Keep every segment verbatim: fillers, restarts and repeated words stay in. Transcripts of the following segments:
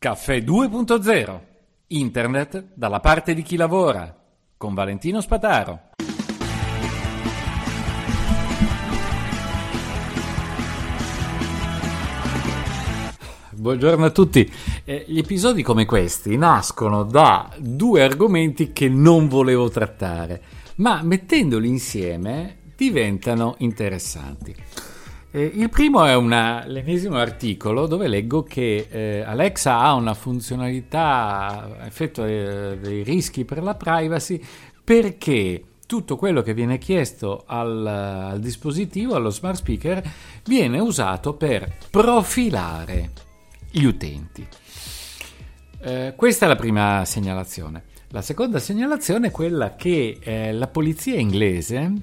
Caffè due punto zero. Internet dalla parte di chi lavora. Con Valentino Spataro. Buongiorno a tutti. Eh, gli episodi come questi nascono da due argomenti che non volevo trattare, ma mettendoli insieme diventano interessanti. Eh, il primo è una, l'ennesimo articolo dove leggo che eh, Alexa ha una funzionalità a effetto eh, dei rischi per la privacy, perché tutto quello che viene chiesto al, al dispositivo, allo smart speaker, viene usato per profilare gli utenti. Eh, questa è la prima segnalazione. La seconda segnalazione è quella che eh, la polizia inglese,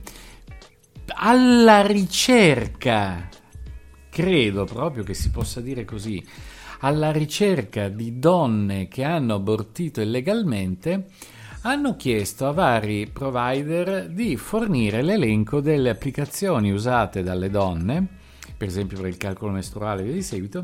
alla ricerca, credo proprio che si possa dire così, alla ricerca di donne che hanno abortito illegalmente, hanno chiesto a vari provider di fornire l'elenco delle applicazioni usate dalle donne, per esempio per il calcolo mestruale e via di seguito,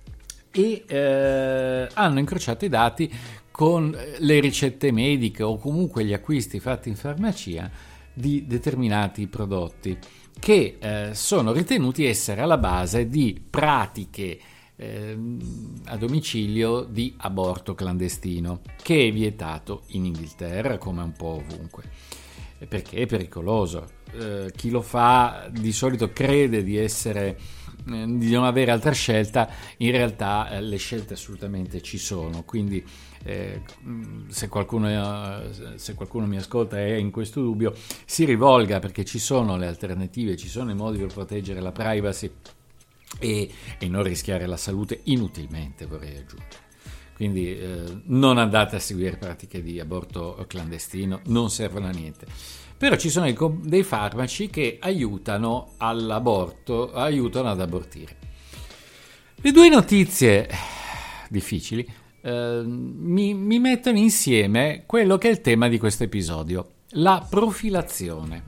e eh, hanno incrociato i dati con le ricette mediche o comunque gli acquisti fatti in farmacia di determinati prodotti che eh, sono ritenuti essere alla base di pratiche eh, a domicilio di aborto clandestino, che è vietato in Inghilterra come un po' ovunque, perché è pericoloso. Eh, chi lo fa di solito crede di essere di non avere altra scelta, in realtà eh, le scelte assolutamente ci sono, quindi eh, se qualcuno eh, se qualcuno mi ascolta e è in questo dubbio, si rivolga, perché ci sono le alternative, ci sono i modi per proteggere la privacy e, e non rischiare la salute inutilmente, vorrei aggiungere. Quindi eh, non andate a seguire pratiche di aborto clandestino, non servono a niente. Però ci sono dei farmaci che aiutano all'aborto, aiutano ad abortire. Le due notizie difficili eh, mi, mi mettono insieme quello che è il tema di questo episodio, la profilazione.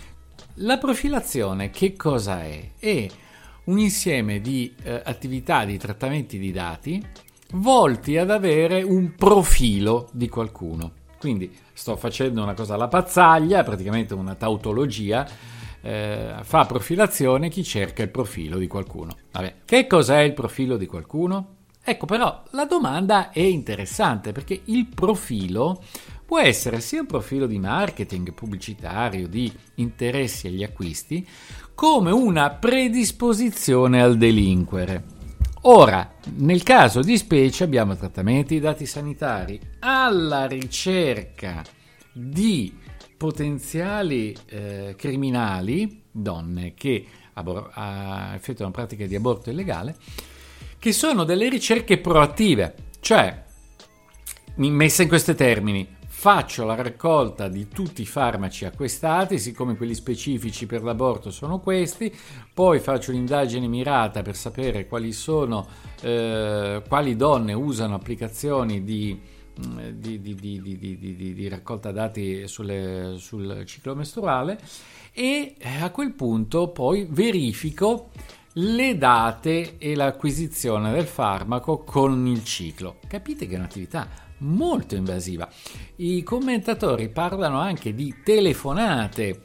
La profilazione che cosa è? È un insieme di eh, attività, di trattamenti di dati volti ad avere un profilo di qualcuno. Quindi sto facendo una cosa alla pazzaglia, praticamente una tautologia, eh, fa profilazione chi cerca il profilo di qualcuno. Vabbè, che cos'è il profilo di qualcuno? Ecco, però la domanda è interessante, perché il profilo può essere sia un profilo di marketing pubblicitario, di interessi agli acquisti, come una predisposizione al delinquere. Ora, nel caso di specie abbiamo trattamenti di dati sanitari alla ricerca di potenziali eh, criminali, donne che abor- a, effettuano pratiche di aborto illegale, che sono delle ricerche proattive, cioè, messa in questi termini, faccio la raccolta di tutti i farmaci acquistati, siccome quelli specifici per l'aborto sono questi, poi faccio un'indagine mirata per sapere quali sono, eh, quali donne usano applicazioni di, di, di, di, di, di, di, di raccolta dati sulle, sul ciclo mestruale, e a quel punto poi verifico le date e l'acquisizione del farmaco con il ciclo. Capite che è un'attività molto invasiva. I commentatori parlano anche di telefonate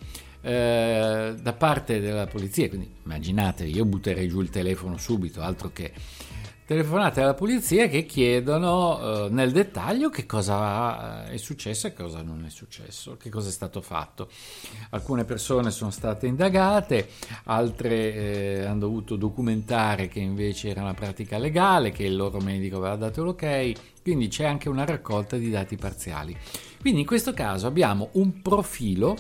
eh, da parte della polizia, quindi immaginate, io butterei giù il telefono subito, altro che telefonate alla polizia che chiedono eh, nel dettaglio che cosa è successo e cosa non è successo, che cosa è stato fatto. Alcune persone sono state indagate, altre eh, hanno dovuto documentare che invece era una pratica legale, che il loro medico aveva dato l'ok, quindi c'è anche una raccolta di dati parziali. Quindi in questo caso abbiamo un profilo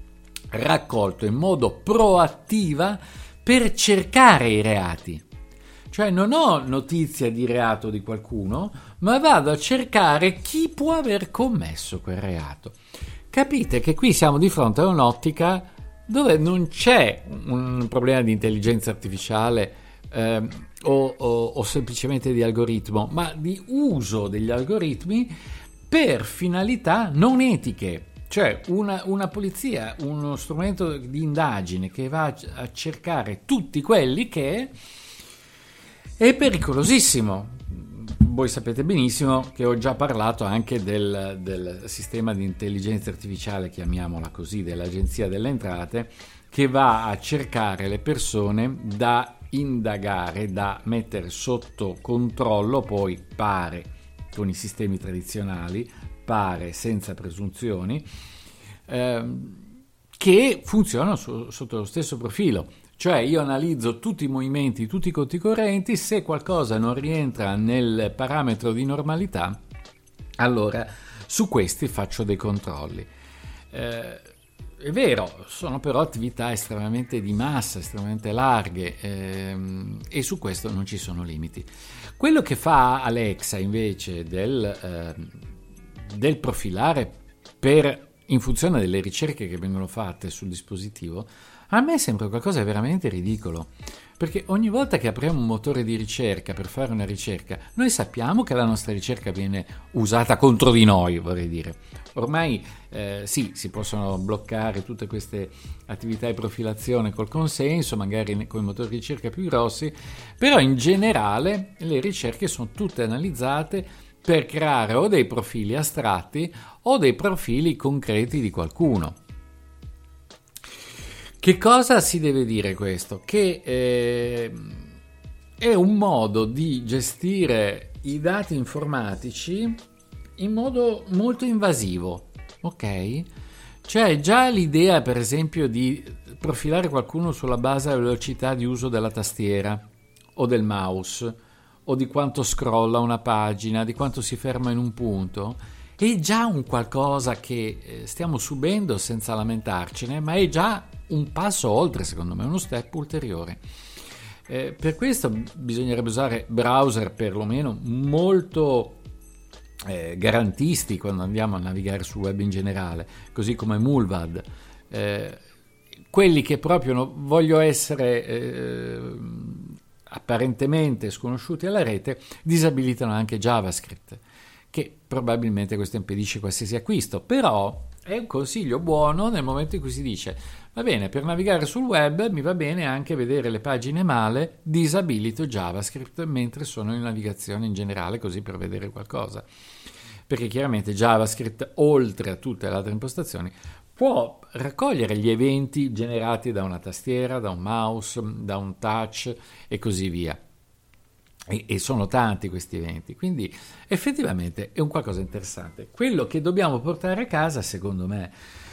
raccolto in modo proattiva per cercare i reati. Cioè non ho notizia di reato di qualcuno, ma vado a cercare chi può aver commesso quel reato. Capite che qui siamo di fronte a un'ottica dove non c'è un problema di intelligenza artificiale eh, o, o, o semplicemente di algoritmo, ma di uso degli algoritmi per finalità non etiche. Cioè una, una polizia, uno strumento di indagine che va a, a cercare tutti quelli che è pericolosissimo. voi sapete benissimo che ho già parlato anche del, del sistema di intelligenza artificiale, chiamiamola così, dell'Agenzia delle Entrate, che va a cercare le persone da indagare, da mettere sotto controllo, poi pare con i sistemi tradizionali, pare senza presunzioni, ehm, che funzionano su, sotto lo stesso profilo. Cioè io analizzo tutti i movimenti, tutti i conti correnti, se qualcosa non rientra nel parametro di normalità, allora su questi faccio dei controlli. Eh, è vero, sono però attività estremamente di massa, estremamente larghe, ehm, e su questo non ci sono limiti. Quello che fa Alexa invece del, eh, del profilare per, in funzione delle ricerche che vengono fatte sul dispositivo, a me sembra qualcosa di veramente ridicolo, perché ogni volta che apriamo un motore di ricerca per fare una ricerca, noi sappiamo che la nostra ricerca viene usata contro di noi, vorrei dire. Ormai eh, sì, si possono bloccare tutte queste attività di profilazione col consenso, magari con i motori di ricerca più grossi, però in generale le ricerche sono tutte analizzate per creare o dei profili astratti o dei profili concreti di qualcuno. Che cosa si deve dire questo? Che eh, è un modo di gestire i dati informatici in modo molto invasivo, ok? Cioè già l'idea, per esempio, di profilare qualcuno sulla base della velocità di uso della tastiera o del mouse, o di quanto scrolla una pagina, di quanto si ferma in un punto, è già un qualcosa che stiamo subendo senza lamentarcene, ma è già un passo oltre, secondo me, uno step ulteriore. Eh, per questo bisognerebbe usare browser perlomeno molto eh, garantisti quando andiamo a navigare sul web in generale, così come Mullvad. Eh, quelli che proprio no, voglio essere eh, apparentemente sconosciuti alla rete, disabilitano anche JavaScript, che probabilmente questo impedisce qualsiasi acquisto, però è un consiglio buono nel momento in cui si dice: va bene, per navigare sul web mi va bene anche vedere le pagine male, disabilito JavaScript mentre sono in navigazione in generale, così per vedere qualcosa. Perché chiaramente JavaScript, oltre a tutte le altre impostazioni, può raccogliere gli eventi generati da una tastiera, da un mouse, da un touch e così via. E, e sono tanti questi eventi, quindi effettivamente è un qualcosa interessante. Quello che dobbiamo portare a casa, secondo me,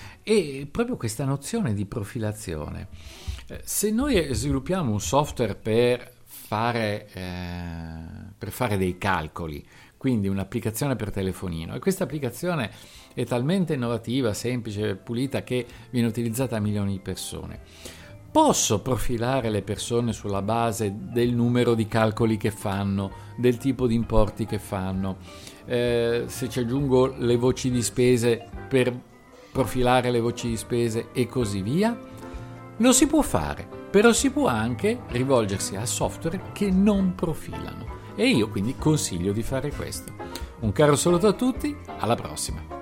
è proprio questa nozione di profilazione. Eh, se noi sviluppiamo un software per fare, eh, per fare dei calcoli, quindi un'applicazione per telefonino, e questa applicazione è talmente innovativa, semplice, pulita, che viene utilizzata da milioni di persone, posso profilare le persone sulla base del numero di calcoli che fanno, del tipo di importi che fanno, eh, se ci aggiungo le voci di spese per profilare le voci di spese e così via? Lo si può fare, però si può anche rivolgersi a software che non profilano, e io quindi consiglio di fare questo. Un caro saluto a tutti, alla prossima!